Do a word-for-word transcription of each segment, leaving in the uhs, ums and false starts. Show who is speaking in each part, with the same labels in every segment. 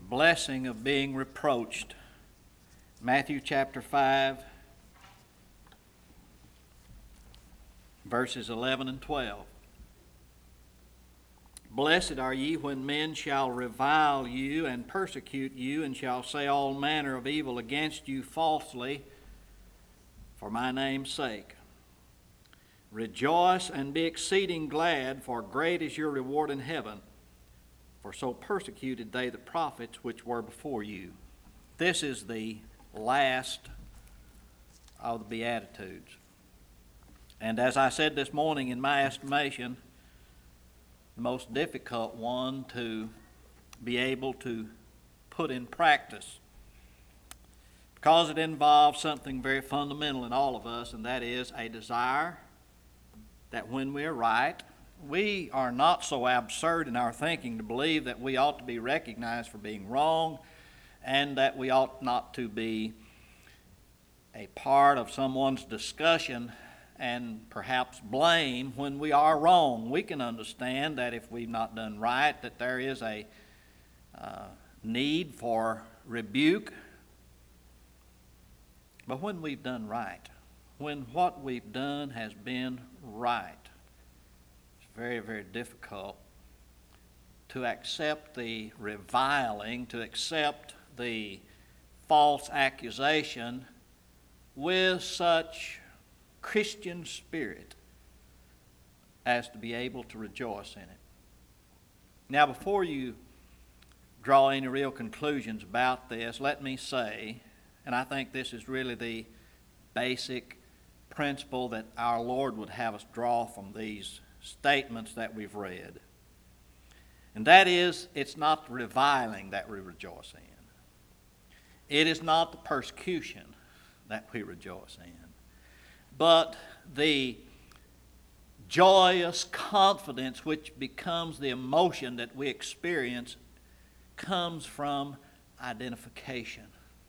Speaker 1: blessing of being reproached. Matthew chapter five, verses eleven and twelve. Blessed are ye when men shall revile you and persecute you, and shall say all manner of evil against you falsely for my name's sake. Rejoice and be exceeding glad, for great is your reward in heaven. For so persecuted they the prophets which were before you. This is the last of the Beatitudes. And as I said this morning, in my estimation, the most difficult one to be able to put in practice, because it involves something very fundamental in all of us, and that is a desire that when we are right, we are not so absurd in our thinking to believe that we ought to be recognized for being wrong, and that we ought not to be a part of someone's discussion and perhaps blame when we are wrong. We can understand that if we've not done right, that there is a uh, need for rebuke. But when we've done right, when what we've done has been right, it's very, very difficult to accept the reviling, to accept the false accusation with such Christian spirit as to be able to rejoice in it. Now, before you draw any real conclusions about this, let me say, and I think this is really the basic principle that our Lord would have us draw from these statements that we've read. And that is, it's not the reviling that we rejoice in. It is not the persecution that we rejoice in. But the joyous confidence which becomes the emotion that we experience comes from identification.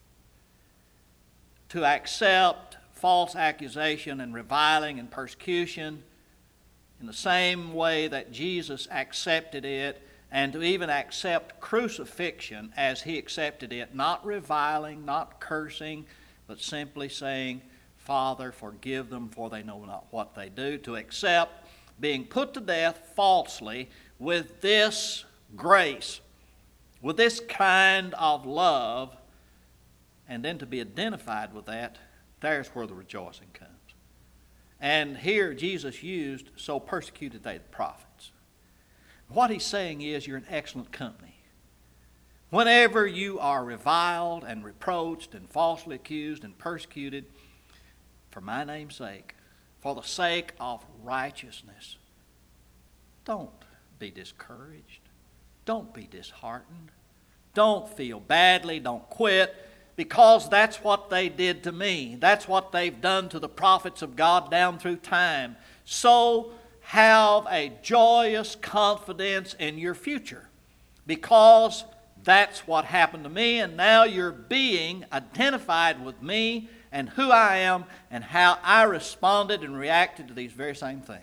Speaker 1: To accept false accusation and reviling and persecution in the same way that Jesus accepted it, and to even accept crucifixion as he accepted it, not reviling, not cursing, but simply saying, Father, forgive them, for they know not what they do. To accept being put to death falsely with this grace, with this kind of love, and then to be identified with that, there's where the rejoicing comes. And here Jesus used, so persecuted they the prophets. What he's saying is, you're in excellent company. Whenever you are reviled and reproached and falsely accused and persecuted, for my name's sake, for the sake of righteousness, don't be discouraged. Don't be disheartened. Don't feel badly. Don't quit, because that's what they did to me. That's what they've done to the prophets of God down through time. So have a joyous confidence in your future, because that's what happened to me, and now you're being identified with me and who I am and how I responded and reacted to these very same things.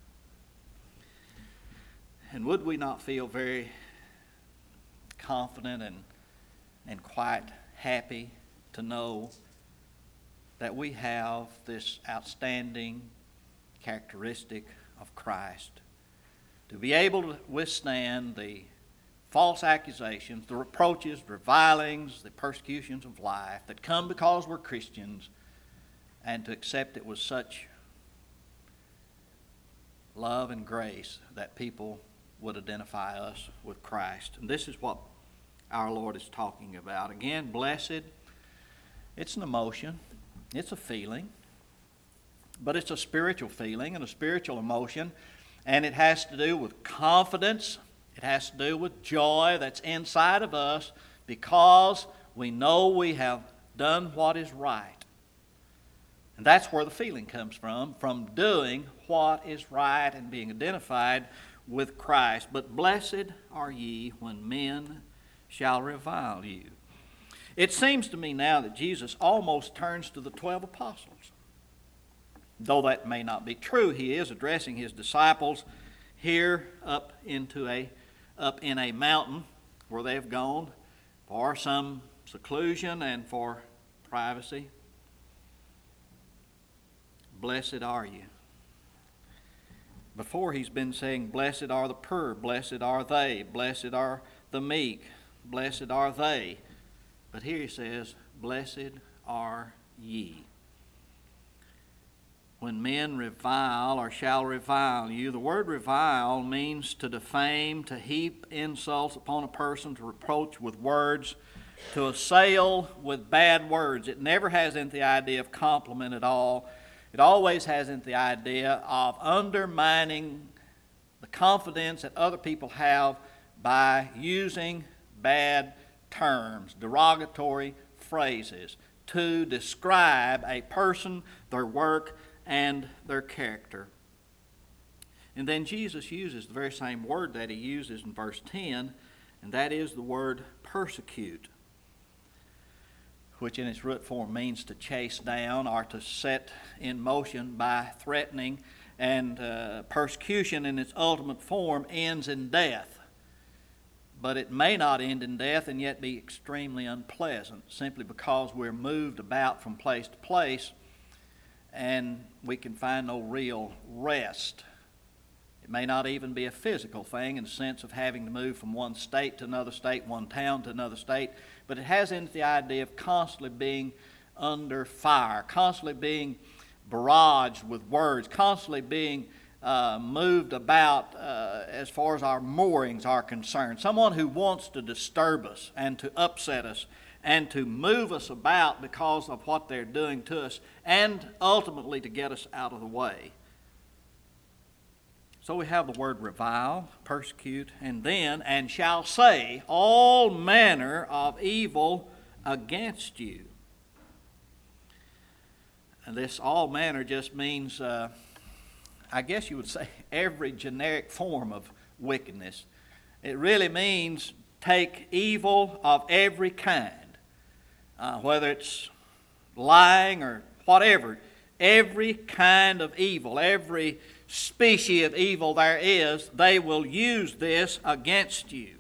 Speaker 1: And would we not feel very confident and, and quite happy to know that we have this outstanding characteristic of Christ, to be able to withstand the false accusations, the reproaches, the revilings, the persecutions of life that come because we're Christians, and to accept it with such love and grace that people would identify us with Christ. And this is what our Lord is talking about. Again, blessed, it's an emotion, it's a feeling, but it's a spiritual feeling and a spiritual emotion, and it has to do with confidence. It has to do with joy that's inside of us because we know we have done what is right. And that's where the feeling comes from, from doing what is right and being identified with Christ. But blessed are ye when men shall revile you. It seems to me now that Jesus almost turns to the twelve apostles. Though that may not be true, he is addressing his disciples here up into a up in a mountain where they've gone for some seclusion and for privacy. Blessed are you. Before he's been saying, blessed are the poor, blessed are they, blessed are the meek, blessed are they. But here he says, blessed are ye. When men revile or shall revile you, the word revile means to defame, to heap insults upon a person, to reproach with words, to assail with bad words. It never has in the idea of compliment at all. It always has in the idea of undermining the confidence that other people have by using bad terms, derogatory phrases, to describe a person, their work, and their character. And then Jesus uses the very same word that he uses in verse ten, and that is the word persecute, which in its root form means to chase down or to set in motion by threatening, and uh, persecution in its ultimate form ends in death. But it may not end in death and yet be extremely unpleasant, simply because we're moved about from place to place and we can find no real rest. It may not even be a physical thing in the sense of having to move from one state to another state, one town to another state, but it has in it the idea of constantly being under fire, constantly being barraged with words, constantly being uh, moved about uh, as far as our moorings are concerned. Someone who wants to disturb us and to upset us and to move us about because of what they're doing to us, and ultimately to get us out of the way. So we have the word revile, persecute, and then, and shall say all manner of evil against you. And this all manner just means, uh, I guess you would say, every generic form of wickedness. It really means take evil of every kind. Uh, whether it's lying or whatever, every kind of evil, every species of evil there is, they will use this against you.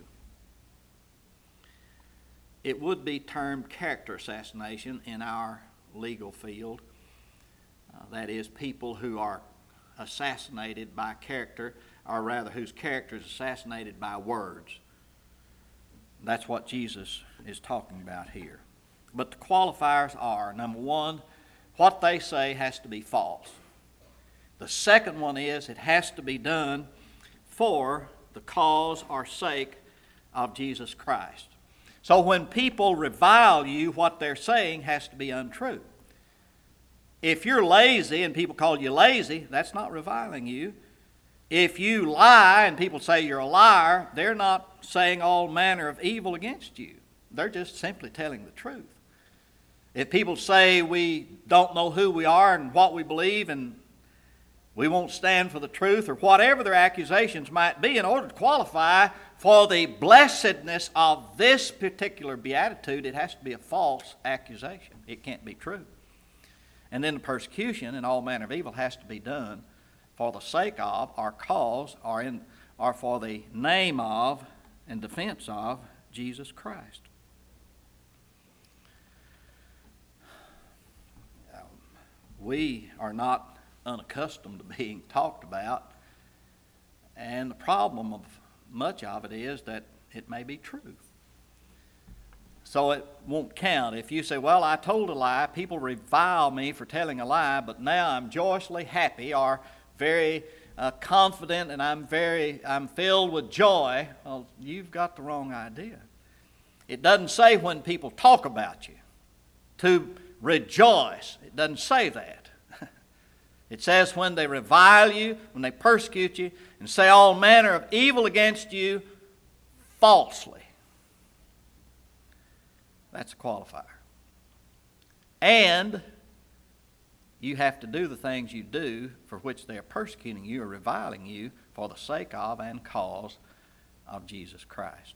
Speaker 1: It would be termed character assassination in our legal field. Uh, that is, people who are assassinated by character, or rather whose character is assassinated by words. That's what Jesus is talking about here. But the qualifiers are, number one, what they say has to be false. The second one is it has to be done for the cause or sake of Jesus Christ. So when people revile you, what they're saying has to be untrue. If you're lazy and people call you lazy, that's not reviling you. If you lie and people say you're a liar, they're not saying all manner of evil against you. They're just simply telling the truth. If people say we don't know who we are and what we believe and we won't stand for the truth, or whatever their accusations might be, in order to qualify for the blessedness of this particular beatitude, it has to be a false accusation. It can't be true. And then the persecution and all manner of evil has to be done for the sake of, or cause, or, in, or for the name of and defense of Jesus Christ. We are not unaccustomed to being talked about, and the problem of much of it is that it may be true. So it won't count. If you say, well, I told a lie, people revile me for telling a lie, but now I'm joyously happy or very uh, confident and I'm very, I'm filled with joy, well, you've got the wrong idea. It doesn't say when people talk about you to rejoice. It doesn't say that. It says when they revile you, when they persecute you, and say all manner of evil against you falsely. That's a qualifier. And you have to do the things you do for which they are persecuting you or reviling you for the sake of and cause of Jesus Christ.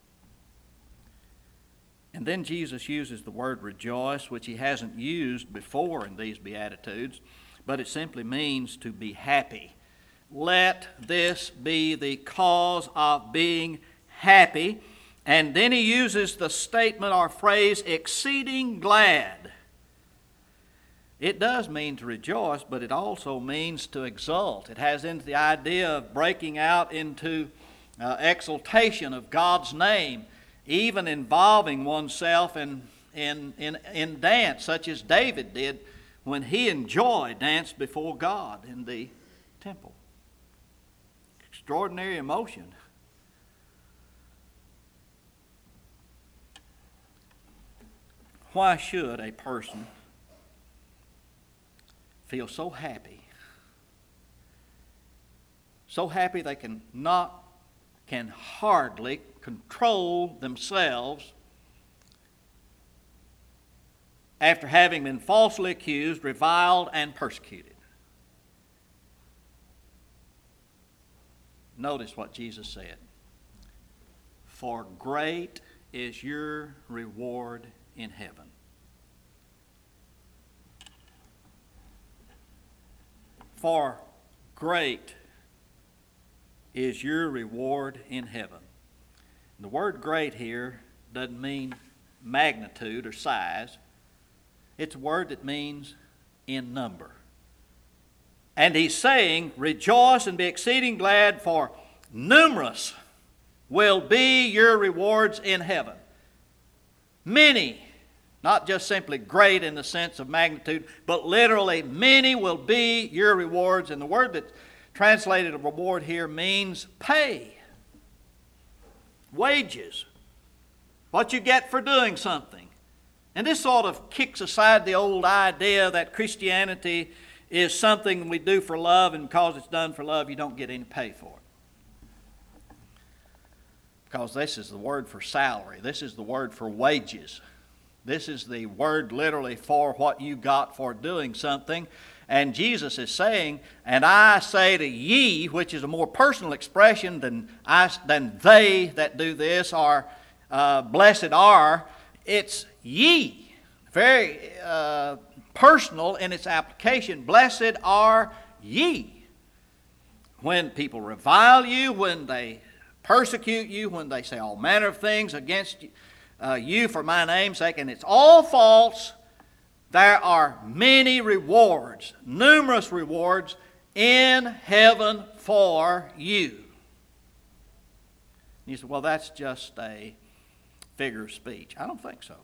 Speaker 1: And then Jesus uses the word rejoice, which he hasn't used before in these Beatitudes, but it simply means to be happy. Let this be the cause of being happy. And then he uses the statement or phrase, exceeding glad. It does mean to rejoice, but it also means to exult. It has into the idea of breaking out into uh, exultation of God's name, even involving oneself in, in, in, in dance, such as David did when he enjoyed dance before God in the temple. Extraordinary emotion. Why should a person feel so happy, so happy they can not, can hardly control themselves after having been falsely accused, reviled, and persecuted? Notice what Jesus said. For great is your reward in heaven. For great is your reward in heaven. The word great here doesn't mean magnitude or size. It's a word that means in number. And he's saying, rejoice and be exceeding glad, for numerous will be your rewards in heaven. Many, not just simply great in the sense of magnitude, but literally many will be your rewards. And the word that's translated a reward here means pay, wages, what you get for doing something. And this sort of kicks aside the old idea that Christianity is something we do for love, and because it's done for love, you don't get any pay for it. Because this is the word for salary. This is the word for wages. This is the word literally for what you got for doing something. And Jesus is saying, and I say to ye, which is a more personal expression than I, than they that do this, or uh, blessed are. It's ye. Very uh, personal in its application. Blessed are ye. When people revile you, when they persecute you, when they say all manner of things against you, uh, you for my name's sake, and it's all false, there are many rewards, numerous rewards in heaven for you. You say, well, that's just a figure of speech. I don't think so.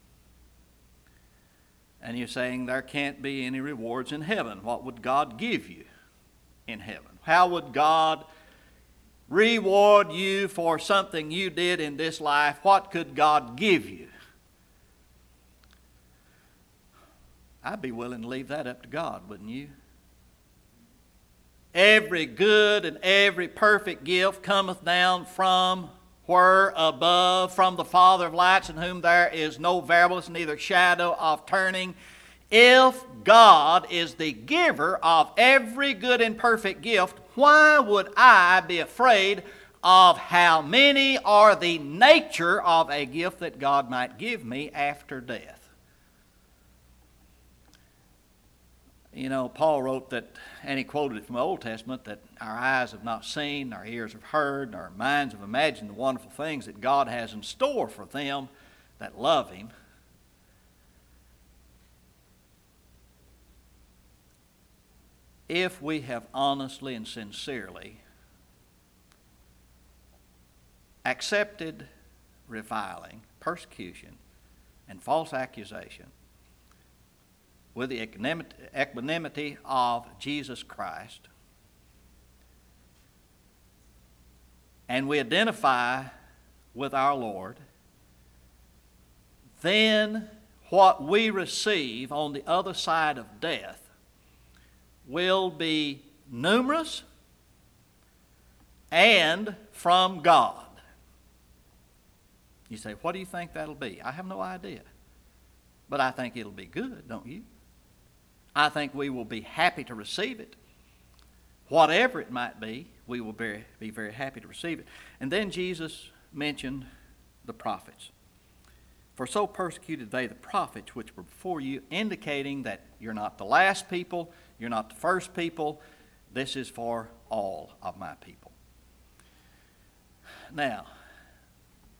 Speaker 1: And you're saying there can't be any rewards in heaven. What would God give you in heaven? How would God reward you for something you did in this life? What could God give you? I'd be willing to leave that up to God, wouldn't you? Every good and every perfect gift cometh down from where above, from the Father of lights, in whom there is no variableness, neither shadow of turning. If God is the giver of every good and perfect gift, why would I be afraid of how many are the nature of a gift that God might give me after death? You know, Paul wrote that, and he quoted it from the Old Testament, that our eyes have not seen, our ears have heard, and our minds have imagined the wonderful things that God has in store for them that love Him. If we have honestly and sincerely accepted reviling, persecution, and false accusation with the equanimity of Jesus Christ, and we identify with our Lord, then what we receive on the other side of death will be numerous and from God. You say, what do you think that'll be? I have no idea. But I think it'll be good, don't you? I think we will be happy to receive it. Whatever it might be, we will be, be very happy to receive it. And then Jesus mentioned the prophets. For so persecuted they the prophets which were before you, indicating that you're not the last people, you're not the first people. This is for all of my people. Now,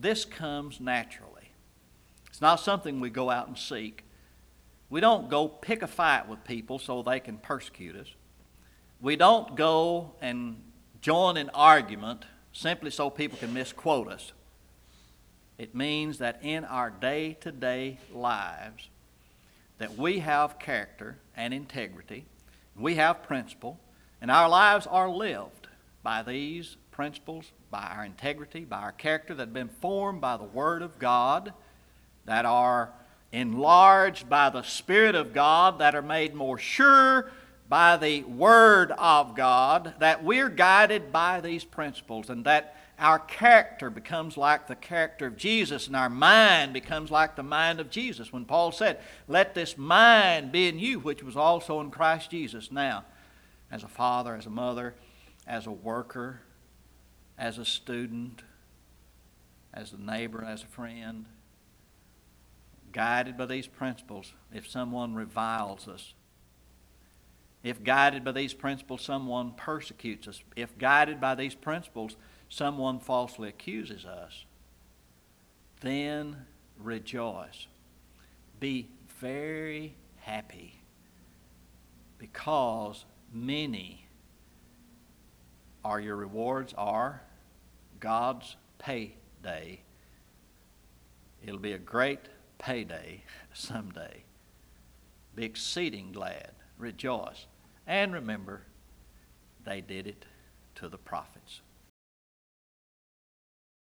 Speaker 1: this comes naturally. It's not something we go out and seek. We don't go pick a fight with people so they can persecute us. We don't go and join an argument simply so people can misquote us. It means that in our day-to-day lives that we have character and integrity, we have principle, and our lives are lived by these principles, by our integrity, by our character that have been formed by the Word of God, that are enlarged by the Spirit of God, that are made more sure by the Word of God, that we're guided by these principles, and that our character becomes like the character of Jesus, and our mind becomes like the mind of Jesus. When Paul said, "Let this mind be in you, which was also in Christ Jesus." Now, as a father, as a mother, as a worker, as a student, as a neighbor, as a friend, guided by these principles, if someone reviles us, if guided by these principles someone persecutes us, if guided by these principles someone falsely accuses us, then rejoice. Be very happy, because many are your rewards, are God's payday. It'll be a great payday someday. Be exceeding glad. Rejoice. And remember, they did it to the prophets.